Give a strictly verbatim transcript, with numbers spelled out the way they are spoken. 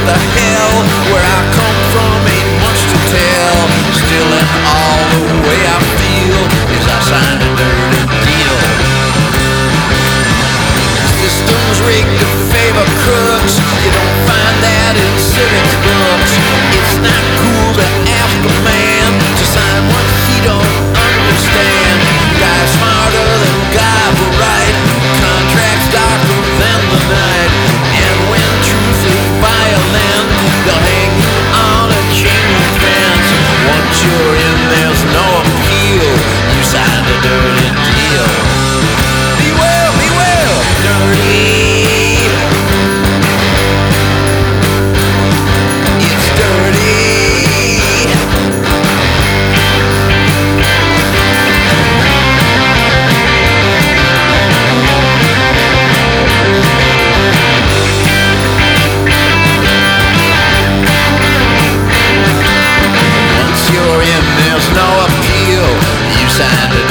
the hell? Where I come from ain't much to tell. Still in all the way I feel is I signed a dirty deal. Systems rigged to favor crooks. You don't find that in civics books. It's not cool to ask a man to sign what he don't understand. Guy smarter than guy will write contracts darker than the night. And when truth is violent, they'll hang you on a chain link fence. Once you're in, there's no appeal. You signed a dirty deal. Beware, beware, dirty. It's dirty. Once you're in, there's no appeal. You signed a